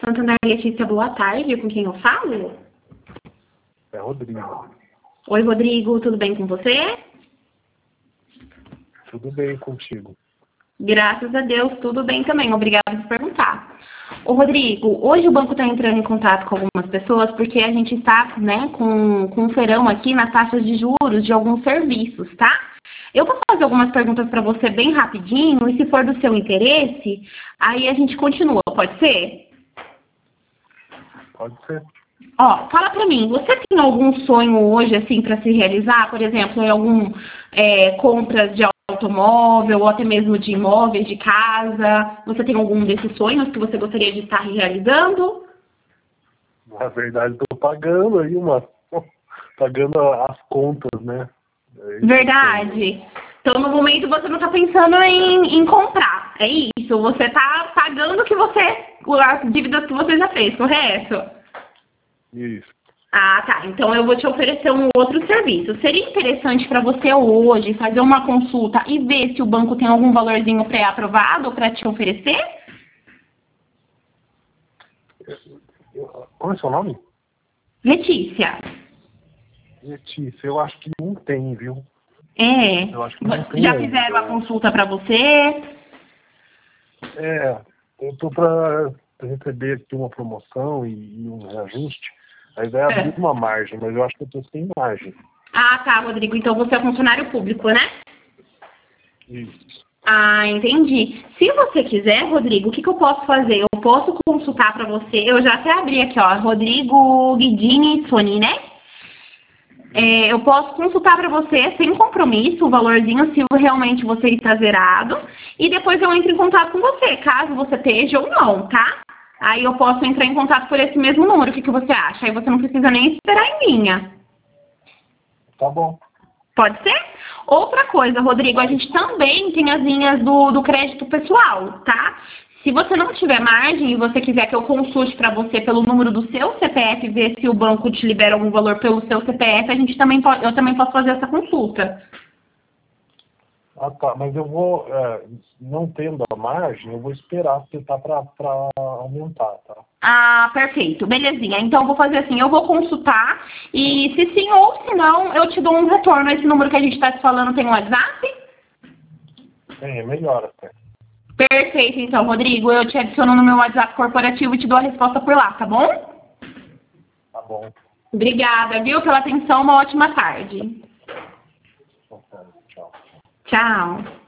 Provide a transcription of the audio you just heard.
Santander, Letícia, boa tarde. Com quem eu falo? É Rodrigo. Oi, Rodrigo, tudo bem com você? Tudo bem contigo? Graças a Deus, tudo bem também. Obrigada por perguntar. Ô, Rodrigo, hoje o banco está entrando em contato com algumas pessoas porque a gente está, né, com um feirão aqui nas taxas de juros de alguns serviços, tá? Eu vou fazer algumas perguntas para você bem rapidinho e se for do seu interesse, aí a gente continua, pode ser? Pode ser. Ó, fala pra mim, você tem algum sonho hoje, assim, para se realizar? Por exemplo, em algum compras de automóvel ou até mesmo de imóveis, de casa? Você tem algum desses sonhos que você gostaria de estar realizando? Na verdade, estou pagando aí pagando as contas, né? Verdade. Então, no momento, você não está pensando em comprar. É isso. Você está pagando as dívidas que você já fez, correto? Isso. Ah, tá. Então eu vou te oferecer um outro serviço. Seria interessante para você hoje fazer uma consulta e ver se o banco tem algum valorzinho pré-aprovado para te oferecer? Qual é o seu nome? Letícia. Letícia, eu acho que não tem, viu? É. Eu acho que não tem Já ainda. fizeram a consulta para você? Eu tô para receber aqui uma promoção e um reajuste. A ideia é abrir uma margem, mas eu acho que eu tô sem margem. Ah, tá, Rodrigo. Então você é funcionário público, né? Isso. Ah, entendi. Se você quiser, Rodrigo, o que eu posso fazer? Eu posso consultar para você. Eu já até abri aqui, ó, Rodrigo Guidini Soni, né? Eu posso consultar para você sem compromisso o valorzinho, se realmente você está zerado. E depois eu entro em contato com você, caso você esteja ou não, tá? Aí eu posso entrar em contato por esse mesmo número. O que você acha? Aí você não precisa nem esperar em linha. Tá bom. Pode ser? Outra coisa, Rodrigo, a gente também tem as linhas do crédito pessoal, tá? Se você não tiver margem e você quiser que eu consulte para você pelo número do seu CPF e ver se o banco te libera algum valor pelo seu CPF, eu também posso fazer essa consulta. Ah, tá. Mas eu vou, não tendo a margem, eu vou esperar tentar para aumentar, tá? Ah, perfeito. Belezinha. Então, eu vou fazer assim, eu vou consultar e se sim ou se não, eu te dou um retorno. Esse número que a gente está te falando tem um WhatsApp? É melhor até. Perfeito, então, Rodrigo. Eu te adiciono no meu WhatsApp corporativo e te dou a resposta por lá, tá bom? Tá bom. Obrigada, viu, pela atenção. Uma ótima tarde. Tchau. Tchau.